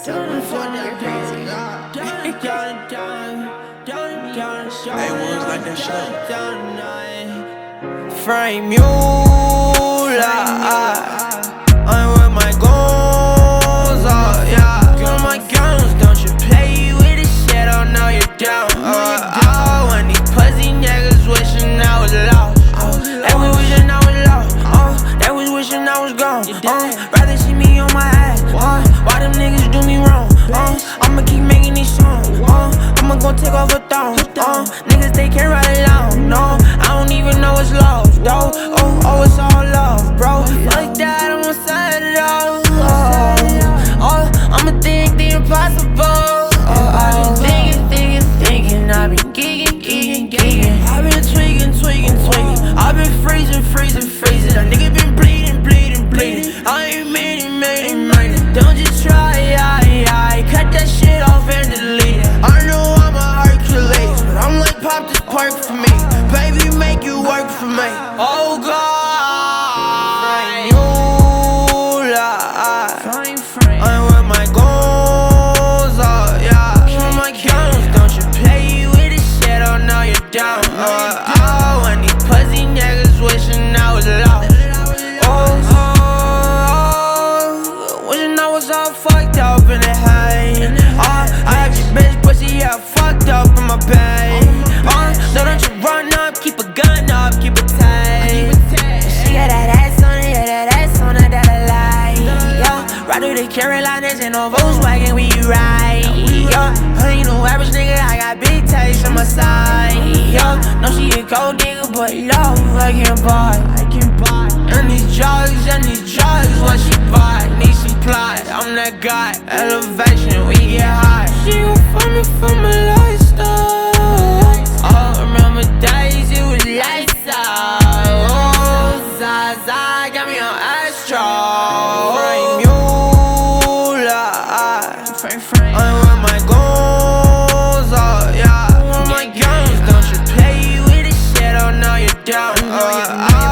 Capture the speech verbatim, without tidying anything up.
You're crazy. Hey, ones like that shit. Frame you like I'm with my goals, oh yeah. With my guns, don't you play with this shit, oh no you don't. Uh, oh, when these pussy niggas wishing I was lost, oh, they was wishing I was lost, oh, they was wishing I was gone. Uh, rather see me on my ass, uh, why them niggas do me wrong? Uh, I'ma keep making these songs, uh, I'ma go take off a thong. Uh, niggas they can't ride along, no, I don't even know what's love, though. Oh, oh, it's all love, bro. Like that, I'm outside it all. Oh, oh, I'ma think the impossible. Oh, I've been thinking, thinking, thinking. I've been geeking, geeking, geeking. I've been tweaking, tweaking, tweaking. I've been freezing, freezing, freezing. That nigga been bleeding, bleeding, bleeding. I ain't made it, made it, made it. Don't just try, I, I cut that shit off and delete it. I know I'm a Hercules, but I'm like, pop this perk for me. Baby, make you work for me. Oh God, you lie. I'm with my goals, oh yeah. With my guns, don't you play with this shit, oh no you don't. Uh, oh, when these pussy niggas wishing I was lost. Oh, oh, wishing I was all fucked up in the head. Oh, I have your bitch pussy, yeah, fucked up in my bed. Uh, so don't you run up, keep a gun up, keep it tight. She got that ass on it, yeah, that ass on it, that I like. Yeah, ride through the Carolinas in no Volkswagen, we ride. Yeah, I ain't no average nigga, I got big taste on my side. Yeah, no, she a gold digger, but love I can buy. I can buy. And these drugs, and these drugs, what she buy? Need supply, I'm that guy. Elevation, we get high. She gon' find me for my lifestyle. Oh, remember days it was lights out. Oh, Zaza got me on Astro. Frame you like I'm with my goals, oh yeah. With my guns, don't you play with this shit, oh no you don't. Uh,